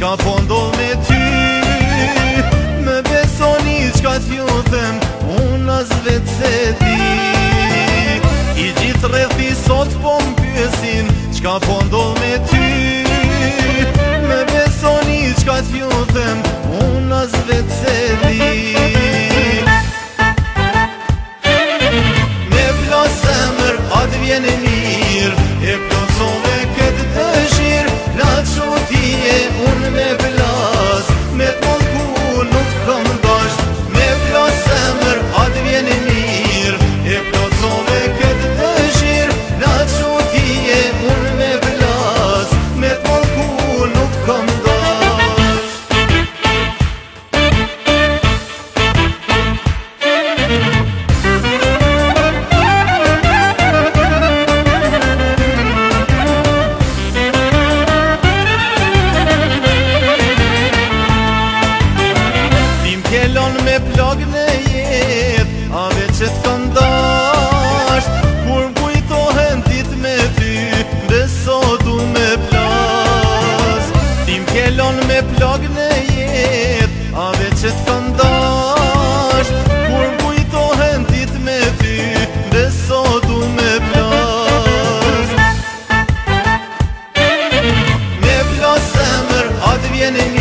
Qka po ndodh me ty, me besoni qka t'ju them, unë as vetë se di. I gjithë rrethi sot po m'pyesin, qka po ndodh me ty, me besoni qka t'ju them, unë as vetë se di. Me plas zemër atë vjen e mirë, e plotësove këtë dëshirë, la qotije unë me plas, me t'mallku nuk kam dash. Me plas zemër atë vjen e mirë, e plotësove këtë dëshirë, la qotije unë me plas, me t'mallku nuk kam dash. Kjelon me plak në jet, ave që t'kan dasht, kur m'kujtohen dit me ty, beso du me plas. Tim kjelon me plak në jet, ave që t'kan dasht, kur m'kujtohen dit me ty, beso du me plas. Me plas zemër, atë vjen e mirë,